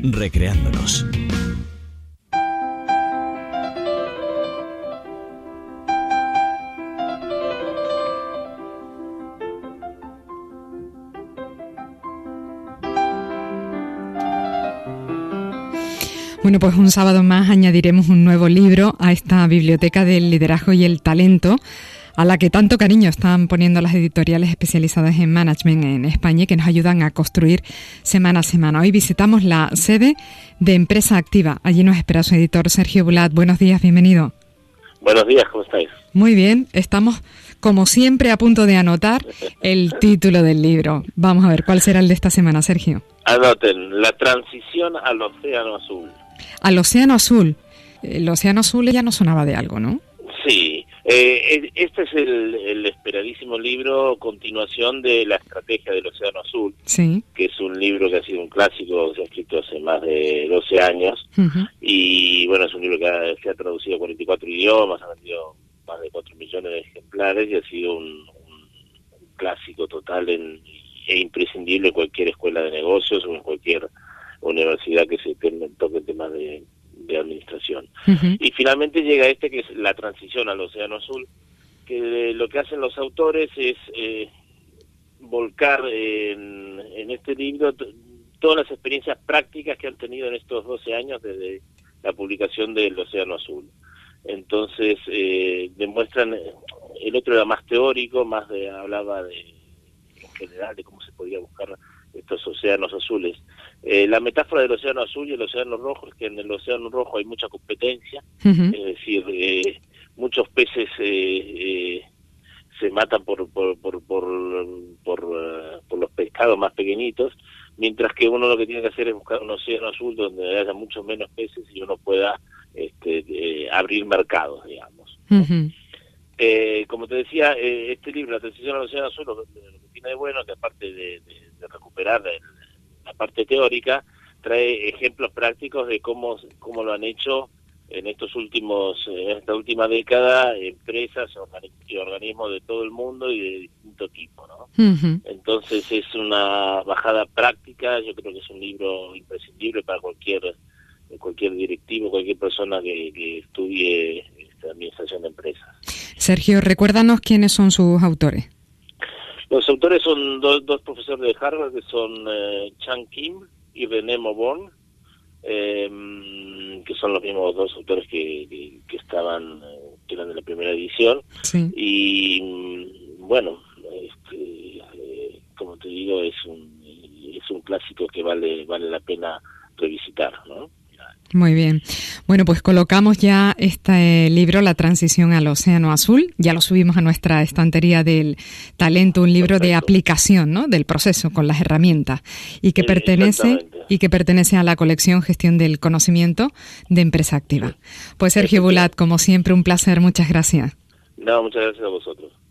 recreándonos. Bueno, pues un sábado más añadiremos un nuevo libro a esta biblioteca del liderazgo y el talento, a la que tanto cariño están poniendo las editoriales especializadas en management en España y que nos ayudan a construir semana a semana. Hoy visitamos la sede de Empresa Activa. Allí nos espera su editor Sergio Bulat. Buenos días, bienvenido. Buenos días, ¿cómo estáis? Muy bien, estamos como siempre a punto de anotar el título del libro. Vamos a ver, ¿cuál será el de esta semana, Sergio? Anoten, la transición al océano azul. Al océano azul. El océano azul ya no sonaba de algo, ¿no? Sí, este es el esperadísimo libro, continuación de La estrategia del océano azul, sí, que es un libro que ha sido un clásico, se ha escrito hace más de 12 años, y bueno, es un libro que se ha traducido a 44 idiomas, ha vendido más de 4 millones de ejemplares y ha sido un clásico total e imprescindible en cualquier escuela de negocios o en cualquier universidad que se toque el tema de administración. Y finalmente llega que es la transición al océano azul, que lo que hacen los autores es volcar en este libro todas las experiencias prácticas que han tenido en estos 12 años desde la publicación del océano azul. Entonces demuestran, el otro era más teórico, hablaba en general de cómo se podía buscar estos océanos azules. La metáfora del océano azul y el océano rojo es que en el océano rojo hay mucha competencia, es decir, muchos peces se matan por los pescados más pequeñitos, mientras que uno lo que tiene que hacer es buscar un océano azul donde haya muchos menos peces y uno pueda abrir mercados, digamos. Como te decía, este libro, La transición al océano azul, lo que tiene de bueno es que aparte de recuperar la parte teórica, trae ejemplos prácticos de cómo lo han hecho en esta última década empresas y organismos de todo el mundo y de distinto tipo, ¿no? Entonces es una bajada práctica, yo creo que es un libro imprescindible para cualquier directivo, cualquier persona que estudie administración de empresas. Sergio, recuérdanos quiénes son sus autores. Los autores son dos profesores de Harvard, que son Chan Kim y René Mauborgne, que son los mismos dos autores que eran de la primera edición. Sí. Y bueno, como te digo, es un clásico que vale la pena revisitar, ¿no? Muy bien. Bueno, pues colocamos ya este libro, La transición al océano azul. Ya lo subimos a nuestra estantería del talento, un libro de aplicación, ¿no? Del proceso con las herramientas y que pertenece a la colección Gestión del Conocimiento de Empresa Activa. Pues Sergio Bulat, como siempre, un placer. Muchas gracias. No, muchas gracias a vosotros.